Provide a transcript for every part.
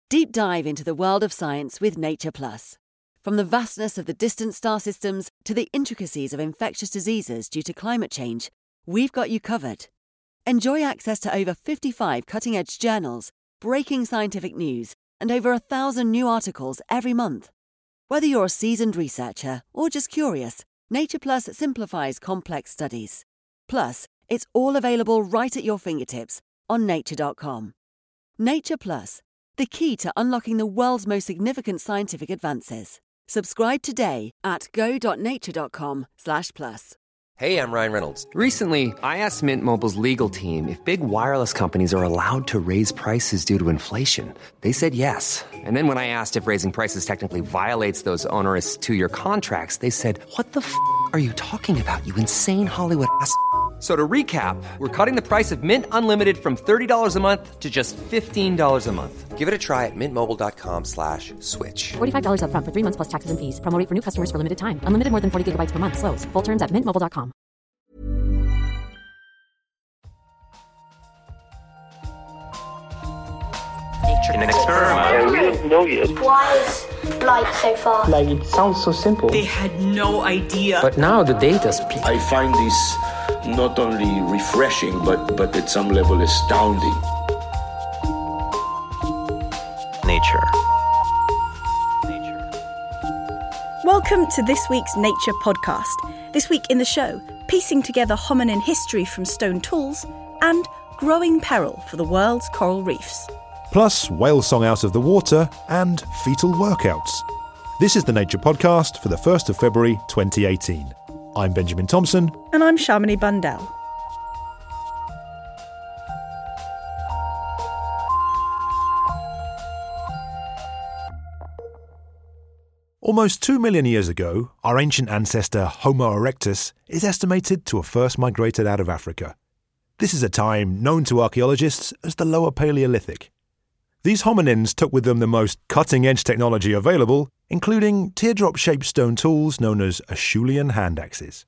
Deep dive into the world of science with Nature Plus. From the vastness of the distant star systems to the intricacies of infectious diseases due to climate change, we've got you covered. Enjoy access to over 55 cutting-edge journals, breaking scientific news, and over 1,000 new articles every month. Whether you're a seasoned researcher or just curious, Nature Plus simplifies complex studies. Plus, it's all available right at your fingertips on nature.com. Nature Plus, the key to unlocking the world's most significant scientific advances. Subscribe today at go.nature.com/plus. Hey, I'm Ryan Reynolds. Recently, I asked Mint Mobile's legal team if big wireless companies are allowed to raise prices due to inflation. They said yes. And then when I asked if raising prices technically violates those onerous two-year contracts, they said, "What the f*** are you talking about, you insane Hollywood ass?" So to recap, we're cutting the price of Mint Unlimited from $30 a month to just $15 a month. Give it a try at mintmobile.com/switch. $45 up front for 3 months plus taxes and fees. Promo rate for new customers for limited time. Unlimited more than 40 gigabytes per month. Slows full terms at mintmobile.com. An experiment. We don't know yet. Why is light so fast? Like, it sounds so simple. They had no idea. But now the data speaks. I find this not only refreshing, but at some level astounding. Nature. Welcome to this week's Nature podcast. This week in the show, piecing together hominin history from stone tools and growing peril for the world's coral reefs. Plus, whale song out of the water and fetal workouts. This is the Nature Podcast for the 1st of February 2018. I'm Benjamin Thompson. And I'm Shamini Bundell. Almost 2 million years ago, our ancient ancestor Homo erectus is estimated to have first migrated out of Africa. This is a time known to archaeologists as the Lower Paleolithic. These hominins took with them the most cutting-edge technology available, including teardrop-shaped stone tools known as Acheulean hand axes.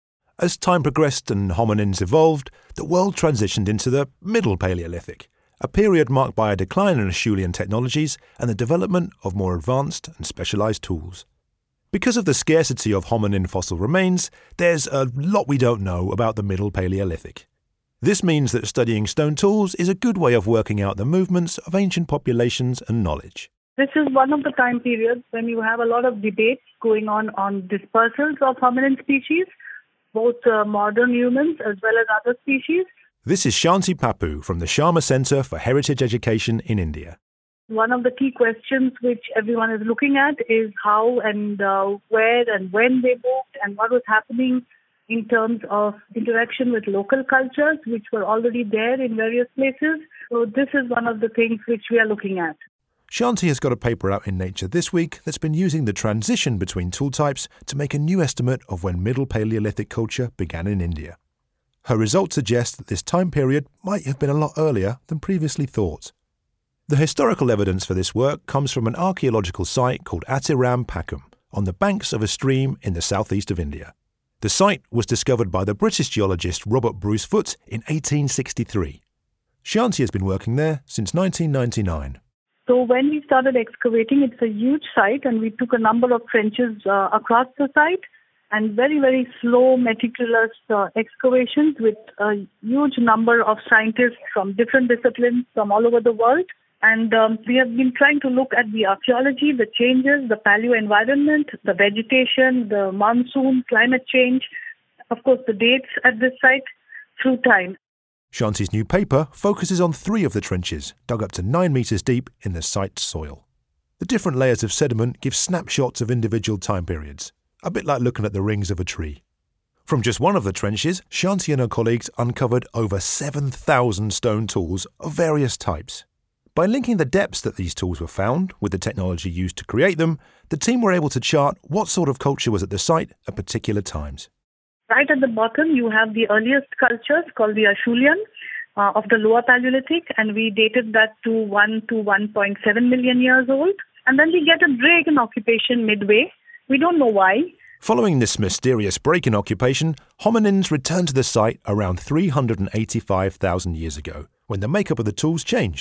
As time progressed and hominins evolved, the world transitioned into the Middle Paleolithic, a period marked by a decline in Acheulean technologies and the development of more advanced and specialized tools. Because of the scarcity of hominin fossil remains, there's a lot we don't know about the Middle Paleolithic. This means that studying stone tools is a good way of working out the movements of ancient populations and knowledge. This is one of the time periods when you have a lot of debates going on dispersals of hominin species, both modern humans as well as other species. This is Shanti Papu from the Sharma Centre for Heritage Education in India. One of the key questions which everyone is looking at is how and where and when they moved and what was happening in terms of interaction with local cultures, which were already there in various places. So this is one of the things which we are looking at. Shanti has got a paper out in Nature this week that's been using the transition between tool types to make a new estimate of when Middle Paleolithic culture began in India. Her results suggest that this time period might have been a lot earlier than previously thought. The historical evidence for this work comes from an archaeological site called Atiram Pakum, on the banks of a stream in the southeast of India. The site was discovered by the British geologist Robert Bruce Foote in 1863. Shanti has been working there since 1999. So when we started excavating, it's a huge site and we took a number of trenches across the site and very, very slow, meticulous excavations with a huge number of scientists from different disciplines from all over the world. And we have been trying to look at the archaeology, the changes, the paleo environment, the vegetation, the monsoon, climate change, of course, the dates at this site through time. Shanti's new paper focuses on 3 of the trenches, dug up to 9 metres deep in the site's soil. The different layers of sediment give snapshots of individual time periods, a bit like looking at the rings of a tree. From just one of the trenches, Shanti and her colleagues uncovered over 7,000 stone tools of various types. By linking the depths that these tools were found with the technology used to create them, the team were able to chart what sort of culture was at the site at particular times. Right at the bottom, you have the earliest cultures called the Acheulean of the Lower Paleolithic, and we dated that to 1 to 1.7 million years old. And then we get a break in occupation midway. We don't know why. Following this mysterious break in occupation, hominins returned to the site around 385,000 years ago, when the makeup of the tools changed.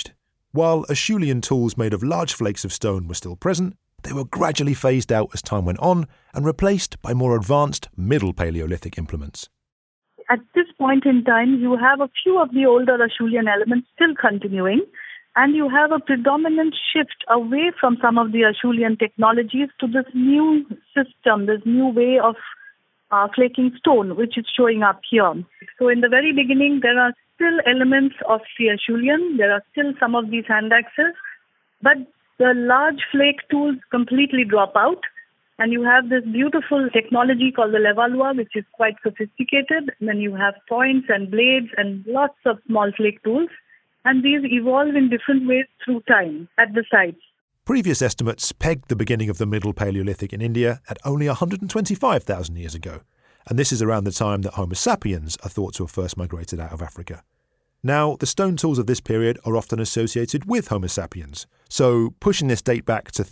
While Acheulean tools made of large flakes of stone were still present, they were gradually phased out as time went on and replaced by more advanced Middle Paleolithic implements. At this point in time, you have a few of the older Acheulean elements still continuing, and you have a predominant shift away from some of the Acheulean technologies to this new system, this new way of flaking stone, which is showing up here. So in the very beginning, there are still elements of the Acheulean. There are still some of these hand axes, but the large flake tools completely drop out. And you have this beautiful technology called the Levallois, which is quite sophisticated. And then you have points and blades and lots of small flake tools. And these evolve in different ways through time at the sites. Previous estimates pegged the beginning of the Middle Paleolithic in India at only 125,000 years ago. And this is around the time that Homo sapiens are thought to have first migrated out of Africa. Now, the stone tools of this period are often associated with Homo sapiens, so pushing this date back to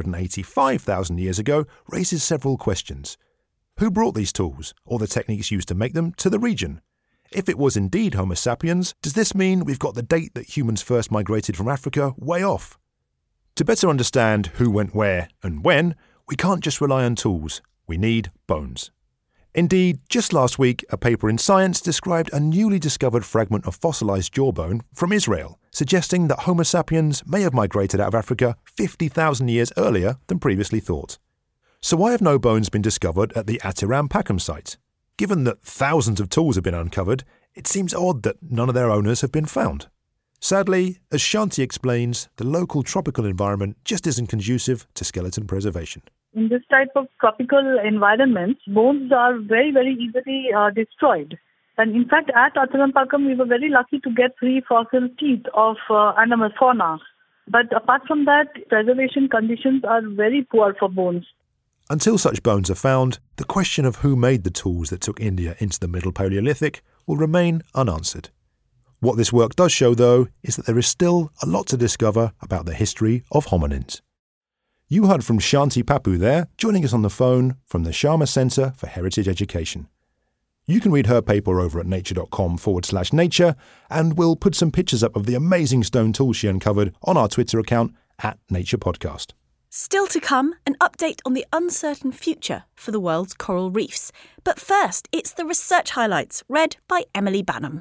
385,000 years ago raises several questions. Who brought these tools, or the techniques used to make them, to the region? If it was indeed Homo sapiens, does this mean we've got the date that humans first migrated from Africa way off? To better understand who went where and when, we can't just rely on tools, we need bones. Indeed, just last week, a paper in Science described a newly discovered fragment of fossilised jawbone from Israel, suggesting that Homo sapiens may have migrated out of Africa 50,000 years earlier than previously thought. So why have no bones been discovered at the Atiram Pakham site? Given that thousands of tools have been uncovered, it seems odd that none of their owners have been found. Sadly, as Shanti explains, the local tropical environment just isn't conducive to skeleton preservation. In this type of tropical environments, bones are very, very easily destroyed. And in fact, at Atiram Pakham, we were very lucky to get 3 fossil teeth of animal fauna. But apart from that, preservation conditions are very poor for bones. Until such bones are found, the question of who made the tools that took India into the Middle Paleolithic will remain unanswered. What this work does show, though, is that there is still a lot to discover about the history of hominins. You heard from Shanti Papu there, joining us on the phone from the Sharma Centre for Heritage Education. You can read her paper over at nature.com/nature, and we'll put some pictures up of the amazing stone tools she uncovered on our Twitter account @NaturePodcast. Still to come, an update on the uncertain future for the world's coral reefs. But first, it's the research highlights, read by Emily Bannum.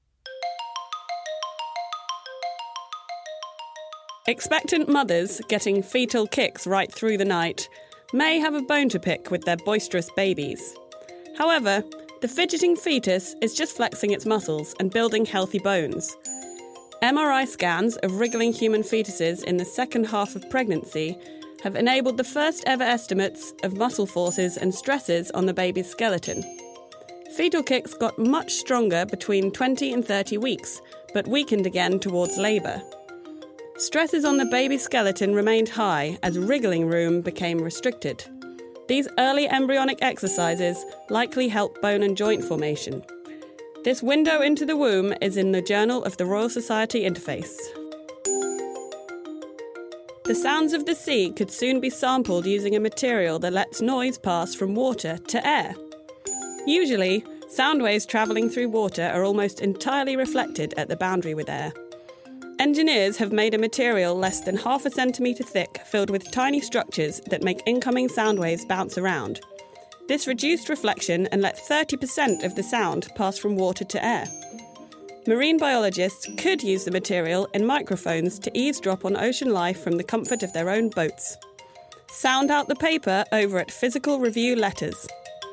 Expectant mothers getting fetal kicks right through the night may have a bone to pick with their boisterous babies. However, the fidgeting fetus is just flexing its muscles and building healthy bones. MRI scans of wriggling human fetuses in the second half of pregnancy have enabled the first ever estimates of muscle forces and stresses on the baby's skeleton. Fetal kicks got much stronger between 20 and 30 weeks, but weakened again towards labour. Stresses on the baby's skeleton remained high as wriggling room became restricted. These early embryonic exercises likely help bone and joint formation. This window into the womb is in the Journal of the Royal Society Interface. The sounds of the sea could soon be sampled using a material that lets noise pass from water to air. Usually, sound waves travelling through water are almost entirely reflected at the boundary with air. Engineers have made a material less than 0.5 centimetre thick filled with tiny structures that make incoming sound waves bounce around. This reduced reflection and let 30% of the sound pass from water to air. Marine biologists could use the material in microphones to eavesdrop on ocean life from the comfort of their own boats. Sound out the paper over at Physical Review Letters.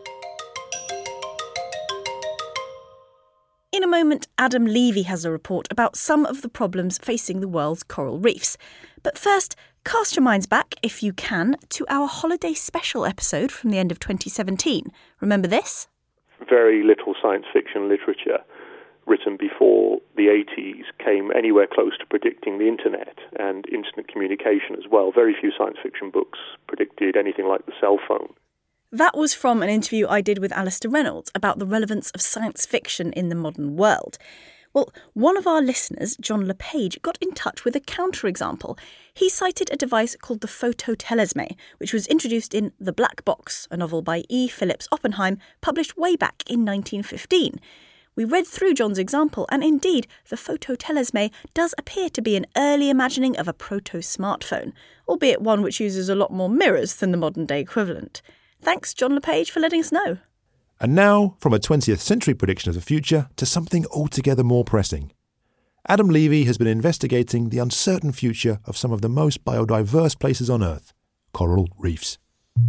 In a moment, Adam Levy has a report about some of the problems facing the world's coral reefs. But first, cast your minds back, if you can, to our holiday special episode from the end of 2017. Remember this? Very little science fiction literature written before the 80s came anywhere close to predicting the internet and instant communication as well. Very few science fiction books predicted anything like the cell phone. That was from an interview I did with Alistair Reynolds about the relevance of science fiction in the modern world. Well, one of our listeners, John LePage, got in touch with a counterexample. He cited a device called the phototelesme, which was introduced in The Black Box, a novel by E. Phillips Oppenheim, published way back in 1915. We read through John's example, and indeed, the photo Telesme does appear to be an early imagining of a proto-smartphone, albeit one which uses a lot more mirrors than the modern-day equivalent. Thanks, John LePage, for letting us know. And now, from a 20th century prediction of the future to something altogether more pressing. Adam Levy has been investigating the uncertain future of some of the most biodiverse places on Earth, coral reefs.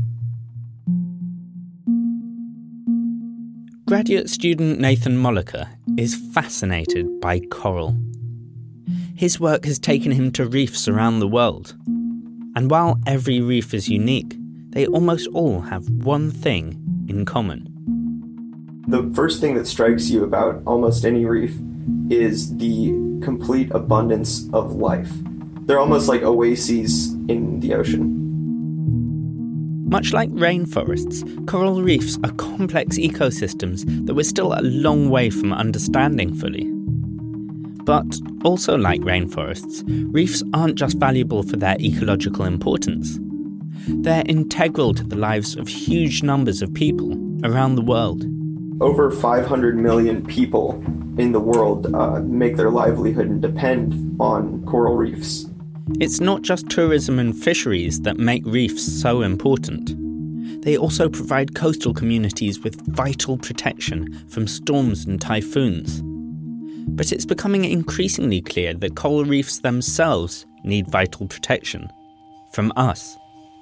Graduate student Nathan Molliker is fascinated by coral. His work has taken him to reefs around the world. And while every reef is unique, they almost all have one thing in common. The first thing that strikes you about almost any reef is the complete abundance of life. They're almost like oases in the ocean. Much like rainforests, coral reefs are complex ecosystems that we're still a long way from understanding fully. But also like rainforests, reefs aren't just valuable for their ecological importance. They're integral to the lives of huge numbers of people around the world. Over 500 million people in the world make their livelihood and depend on coral reefs. It's not just tourism and fisheries that make reefs so important. They also provide coastal communities with vital protection from storms and typhoons. But it's becoming increasingly clear that coral reefs themselves need vital protection from us.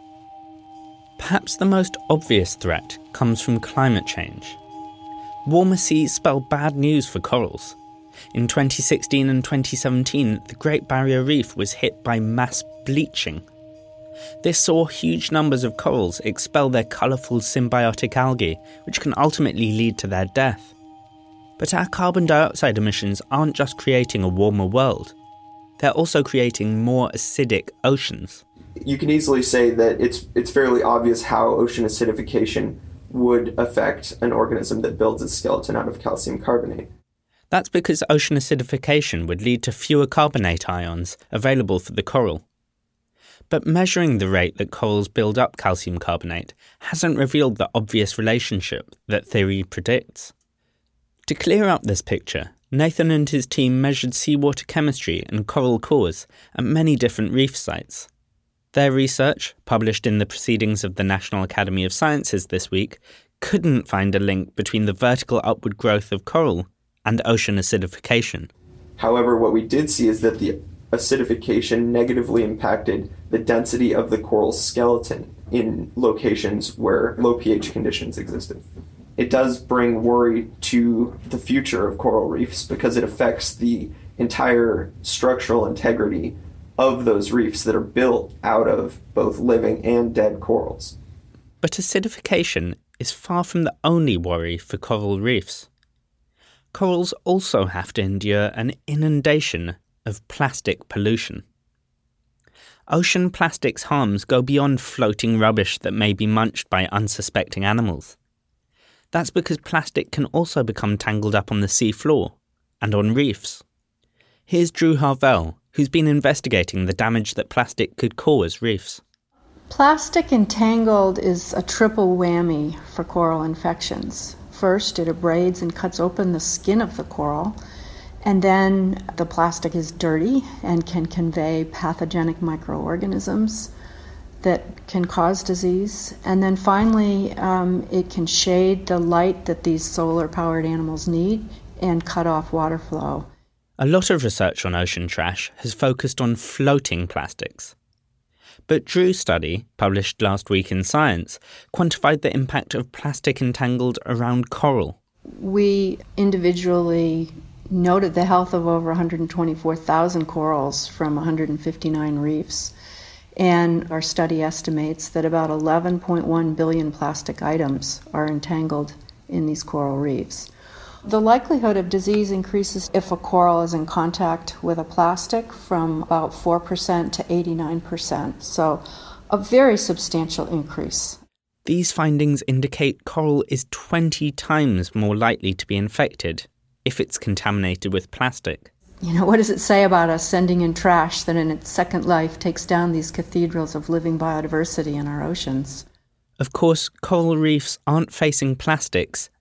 Perhaps the most obvious threat comes from climate change. Warmer seas spell bad news for corals. In 2016 and 2017, the Great Barrier Reef was hit by mass bleaching. This saw huge numbers of corals expel their colourful symbiotic algae, which can ultimately lead to their death. But our carbon dioxide emissions aren't just creating a warmer world. They're also creating more acidic oceans. You can easily say that it's fairly obvious how ocean acidification would affect an organism that builds its skeleton out of calcium carbonate. That's because ocean acidification would lead to fewer carbonate ions available for the coral. But measuring the rate that corals build up calcium carbonate hasn't revealed the obvious relationship that theory predicts. To clear up this picture, Nathan and his team measured seawater chemistry and coral cores at many different reef sites. Their research, published in the Proceedings of the National Academy of Sciences this week, couldn't find a link between the vertical upward growth of coral and ocean acidification. However, what we did see is that the acidification negatively impacted the density of the coral skeleton in locations where low pH conditions existed. It does bring worry to the future of coral reefs because it affects the entire structural integrity of those reefs that are built out of both living and dead corals. But acidification is far from the only worry for coral reefs. Corals also have to endure an inundation of plastic pollution. Ocean plastics harms go beyond floating rubbish that may be munched by unsuspecting animals. That's because plastic can also become tangled up on the sea floor and on reefs. Here's Drew Harvell, who's been investigating the damage that plastic could cause reefs. Plastic entangled is a triple whammy for coral infections. First, it abrades and cuts open the skin of the coral, and then the plastic is dirty and can convey pathogenic microorganisms that can cause disease. And then finally, it can shade the light that these solar-powered animals need and cut off water flow. A lot of research on ocean trash has focused on floating plastics. But Drew's study, published last week in Science, quantified the impact of plastic entangled around coral. We individually noted the health of over 124,000 corals from 159 reefs, and our study estimates that about 11.1 billion plastic items are entangled in these coral reefs. The likelihood of disease increases if a coral is in contact with a plastic from about 4% to 89%, so a very substantial increase. These findings indicate coral is 20 times more likely to be infected if it's contaminated with plastic. You know, what does it say about us sending in trash that in its second life takes down these cathedrals of living biodiversity in our oceans? Of course, coral reefs aren't facing plastics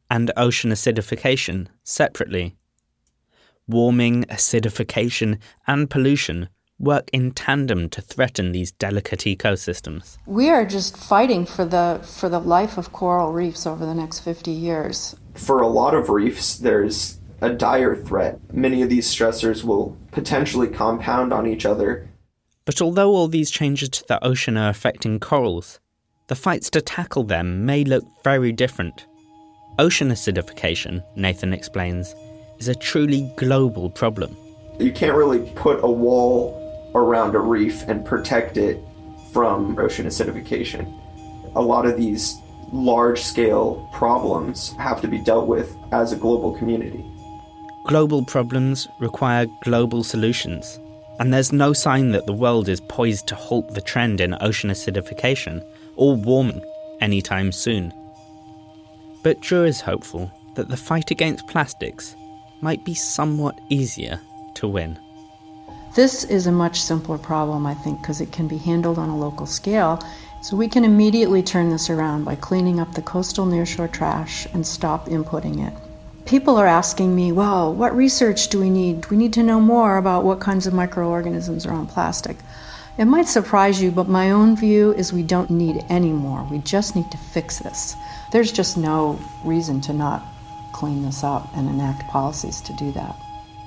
and ocean acidification separately. Warming, acidification, and pollution work in tandem to threaten these delicate ecosystems. We are just fighting for the life of coral reefs over the next 50 years. For a lot of reefs, there's a dire threat. Many of these stressors will potentially compound on each other. But although all these changes to the ocean are affecting corals, the fights to tackle them may look very different. Ocean acidification, Nathan explains, is a truly global problem. You can't really put a wall around a reef and protect it from ocean acidification. A lot of these large-scale problems have to be dealt with as a global community. Global problems require global solutions, and there's no sign that the world is poised to halt the trend in ocean acidification or warming anytime soon. But Drew is hopeful that the fight against plastics might be somewhat easier to win. This is a much simpler problem, I think, because it can be handled on a local scale. So we can immediately turn this around by cleaning up the coastal nearshore trash and stop inputting it. People are asking me, well, what research do we need? We need to know more about what kinds of microorganisms are on plastic. It might surprise you, but my own view is we don't need any more. We just need to fix this. There's just no reason to not clean this up and enact policies to do that.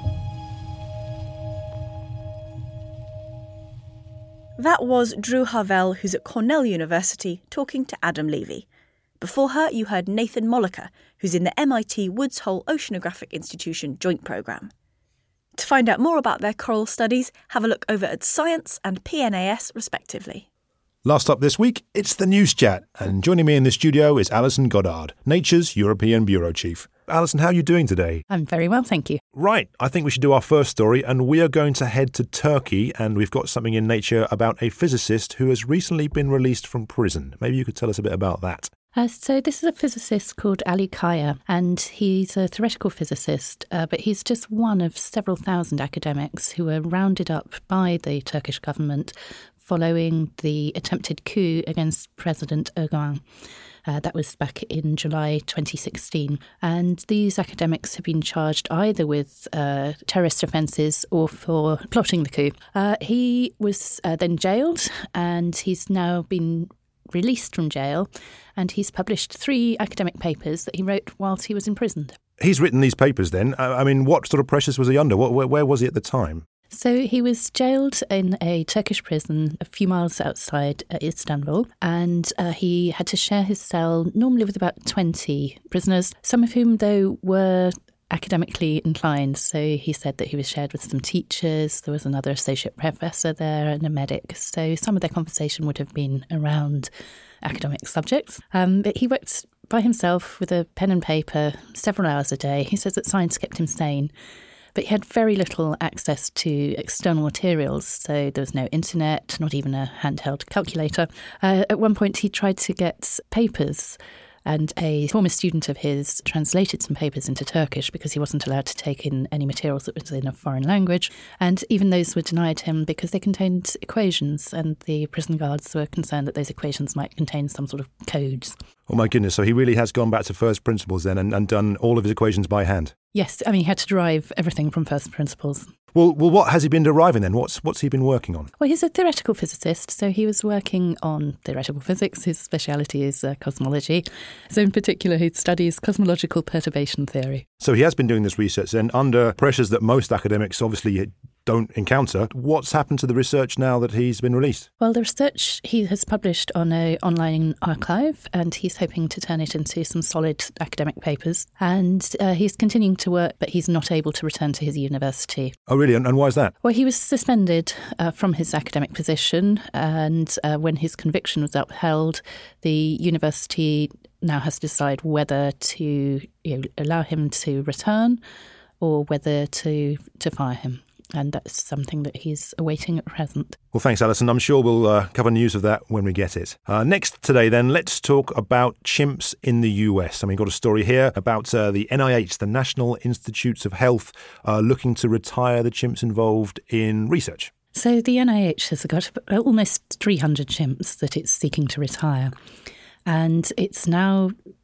That was Drew Harvell, who's at Cornell University, talking to Adam Levy. Before her, you heard Nathan Molliker, who's in the MIT Woods Hole Oceanographic Institution Joint Programme. To find out more about their coral studies, have a look over at Science and PNAS, respectively. Last up this week, it's the News Chat, and joining me in the studio is Alison Goddard, Nature's European Bureau Chief. Alison, how are you doing today? I'm very well, thank you. Right, I think we should do our first story, and we are going to head to Turkey, and we've got something in Nature about a physicist who has recently been released from prison. Maybe you could tell us a bit about that. So this is a physicist called Ali Kaya, and he's a theoretical physicist, but he's just one of several thousand academics who were rounded up by the Turkish government following the attempted coup against President Erdogan. That was back in July 2016. And these academics have been charged either with terrorist offences or for plotting the coup. He was then jailed, and he's now been released from jail, and he's published 3 academic papers that he wrote whilst he was imprisoned. He's written these papers then. I mean, what sort of pressures was he under? Where was he at the time? So he was jailed in a Turkish prison a few miles outside Istanbul, and he had to share his cell normally with about 20 prisoners, some of whom, though, were academically inclined. So he said that he was shared with some teachers, there was another associate professor there and a medic. So some of their conversation would have been around academic subjects. But he worked by himself with a pen and paper several hours a day. He says that science kept him sane. But he had very little access to external materials, so there was no internet, not even a handheld calculator. At one point, he tried to get papers, and a former student of his translated some papers into Turkish because he wasn't allowed to take in any materials that was in a foreign language. And even those were denied him because they contained equations, and the prison guards were concerned that those equations might contain some sort of codes. Oh my goodness, so he really has gone back to first principles then and done all of his equations by hand? Yes, I mean, he had to derive everything from first principles. Well, what has he been deriving then? What's he been working on? Well, he's a theoretical physicist, so he was working on theoretical physics. His speciality is cosmology. So in particular, he studies cosmological perturbation theory. So he has been doing this research then under pressures that most academics obviously don't encounter. What's happened to the research now that he's been released? Well, the research he has published on an online archive, and he's hoping to turn it into some solid academic papers. And he's continuing to work, but he's not able to return to his university. Oh, really? And why is that? Well, he was suspended from his academic position, and when his conviction was upheld, the university now has to decide whether to allow him to return or whether to fire him. And that's something that he's awaiting at present. Well, thanks, Alison. I'm sure we'll cover news of that when we get it. Next today, then, let's talk about chimps in the US. And we've got a story here about the NIH, the National Institutes of Health, looking to retire the chimps involved in research. So the NIH has got almost 300 chimps that it's seeking to retire. And it's now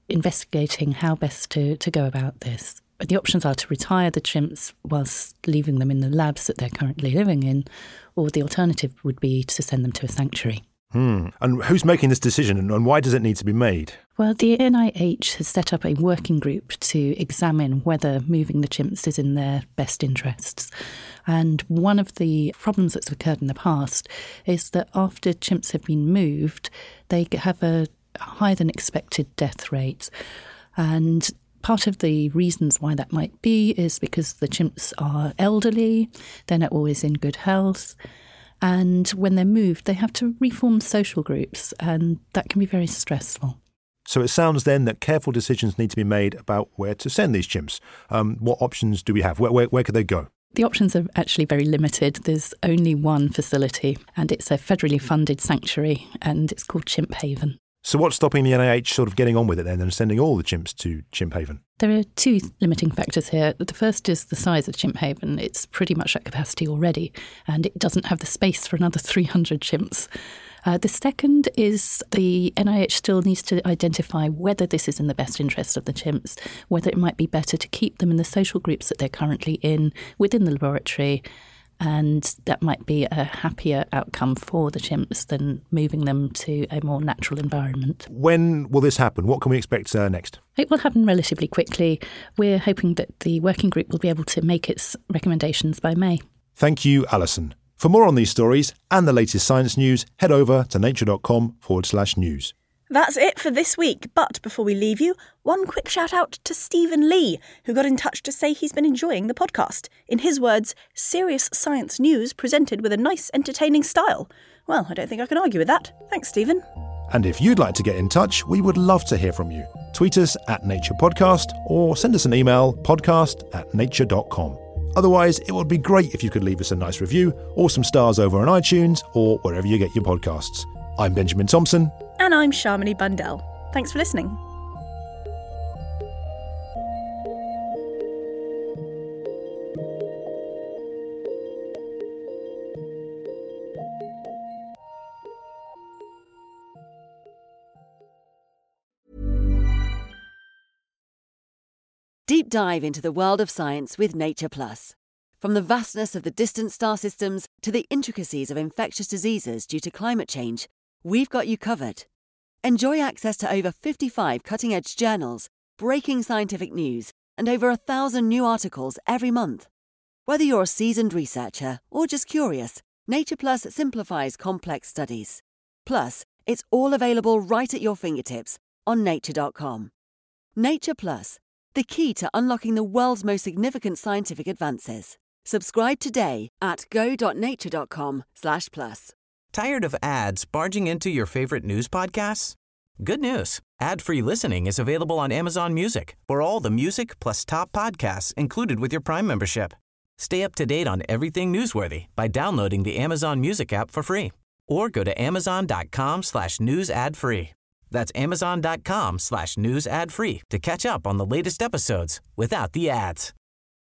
investigating how best to go about this. But the options are to retire the chimps whilst leaving them in the labs that they're currently living in, or the alternative would be to send them to a sanctuary. And who's making this decision, and why does it need to be made? Well, the NIH has set up a working group to examine whether moving the chimps is in their best interests. And one of the problems that's occurred in the past is that after chimps have been moved, they have a higher than expected death rate. And part of the reasons why that might be is because the chimps are elderly, they're not always in good health, and when they're moved, they have to reform social groups, and that can be very stressful. So it sounds then that careful decisions need to be made about where to send these chimps. What options do we have? Where could they go? The options are actually very limited. There's only one facility, and it's a federally funded sanctuary, and it's called Chimp Haven. So what's stopping the NIH sort of getting on with it then and sending all the chimps to Chimp Haven? There are two limiting factors here. The first is the size of Chimp Haven. It's pretty much at capacity already, and it doesn't have the space for another 300 chimps. The second is the NIH still needs to identify whether this is in the best interest of the chimps, whether it might be better to keep them in the social groups that they're currently in within the laboratory, and that might be a happier outcome for the chimps than moving them to a more natural environment. When will this happen? What can we expect next? It will happen relatively quickly. We're hoping that the working group will be able to make its recommendations by May. Thank you, Alison. For more on these stories and the latest science news, head over to nature.com/news. That's it for this week, but before we leave you, one quick shout out to Stephen Lee, who got in touch to say he's been enjoying the podcast. In his words, serious science news presented with a nice, entertaining style. Well, I don't think I can argue with that. Thanks, Stephen. And if you'd like to get in touch, we would love to hear from you. Tweet us at Nature Podcast or send us an email, podcast@nature.com. Otherwise, it would be great if you could leave us a nice review or some stars over on iTunes or wherever you get your podcasts. I'm Benjamin Thompson. And I'm Shamini Bundell. Thanks for listening. Deep dive into the world of science with Nature Plus. From the vastness of the distant star systems to the intricacies of infectious diseases due to climate change, we've got you covered. Enjoy access to over 55 cutting-edge journals, breaking scientific news, and over 1,000 new articles every month. Whether you're a seasoned researcher or just curious, Nature Plus simplifies complex studies. Plus, it's all available right at your fingertips on nature.com. Nature Plus, the key to unlocking the world's most significant scientific advances. Subscribe today at go.nature.com/plus. Tired of ads barging into your favorite news podcasts? Good news. Ad-free listening is available on Amazon Music for all the music plus top podcasts included with your Prime membership. Stay up to date on everything newsworthy by downloading the Amazon Music app for free or go to amazon.com/news ad free. That's amazon.com/news ad free to catch up on the latest episodes without the ads.